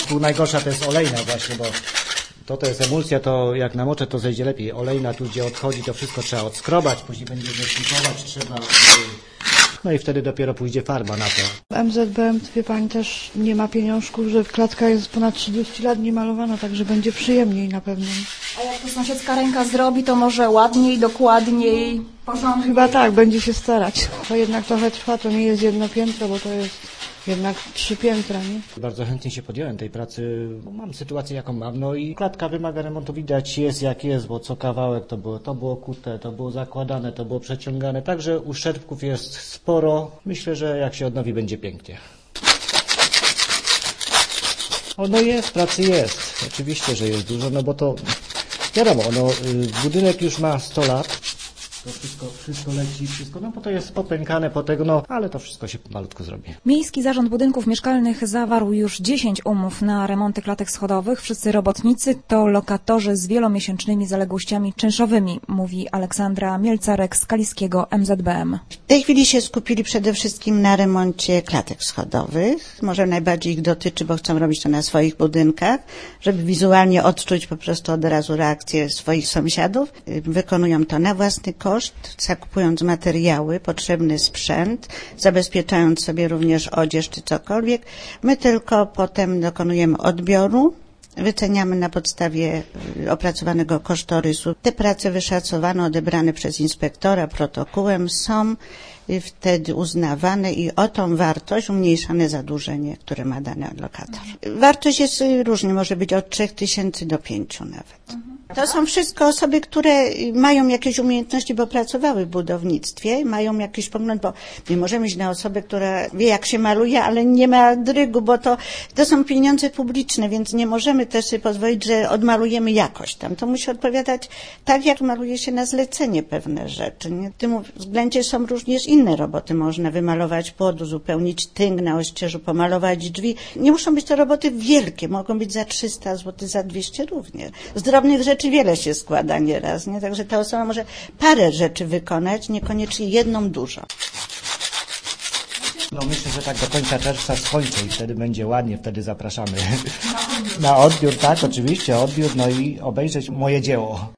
Tu najgorsza to jest olejna właśnie, bo to jest emulsja, to jak namoczę, to zejdzie lepiej. Olejna, tu gdzie odchodzi, to wszystko trzeba odskrobać, później będzie zeszlifować, trzeba... No i wtedy dopiero pójdzie farba na to. MZBM, wie pani, też nie ma pieniążków, że klatka jest ponad 30 lat niemalowana, także będzie przyjemniej na pewno. A jak to sąsiedzka ręka zrobi, to może ładniej, dokładniej, porządnie? Chyba tak, będzie się starać. To jednak trochę trwa, to nie jest jedno piętro, bo to jest jednak 3 piętra, nie? Bardzo chętnie się podjąłem tej pracy, bo mam sytuację jaką mam, no i klatka wymaga remontu, widać jest jak jest, bo co kawałek to było kute, to było zakładane, to było przeciągane, także uszczerbków jest sporo. Myślę, że jak się odnowi, będzie pięknie. No jest, pracy jest, oczywiście, że jest dużo, no bo to wiadomo, budynek już ma 100 lat. To wszystko leci, no bo to jest popękane po tego, no ale to wszystko się malutko zrobi. Miejski Zarząd Budynków Mieszkalnych zawarł już 10 umów na remonty klatek schodowych. Wszyscy robotnicy to lokatorzy z wielomiesięcznymi zaległościami czynszowymi, mówi Aleksandra Mielcarek z Kaliskiego MZBM. W tej chwili się skupili przede wszystkim na remoncie klatek schodowych. Może najbardziej ich dotyczy, bo chcą robić to na swoich budynkach, żeby wizualnie odczuć po prostu od razu reakcję swoich sąsiadów. Wykonują to na własny koszt, zakupując materiały, potrzebny sprzęt, zabezpieczając sobie również odzież czy cokolwiek. My tylko potem dokonujemy odbioru, wyceniamy na podstawie opracowanego kosztorysu. Te prace wyszacowane, odebrane przez inspektora protokołem są wtedy uznawane i o tą wartość umniejszane zadłużenie, które ma dany lokator. Wartość jest różnie, może być od 3000 do 5 nawet. To są wszystko osoby, które mają jakieś umiejętności, bo pracowały w budownictwie, mają jakiś pogląd, bo nie możemy iść na osobę, która wie jak się maluje, ale nie ma drygu, bo to są pieniądze publiczne, więc nie możemy też sobie pozwolić, że odmalujemy jakoś tam. To musi odpowiadać tak, jak maluje się na zlecenie pewne rzeczy. Nie? W tym względzie są również inne roboty. Można wymalować płot, uzupełnić tynk na ościeżu, pomalować drzwi. Nie muszą być to roboty wielkie, mogą być za 300 zł, za 200 również. Z drobnych rzeczy wiele się składa nieraz, nie? Także ta osoba może parę rzeczy wykonać, niekoniecznie jedną dużo. No myślę, że tak do końca czerwca skończę i wtedy będzie ładnie, wtedy zapraszamy na odbiór, tak, oczywiście, odbiór, no i obejrzeć moje dzieło.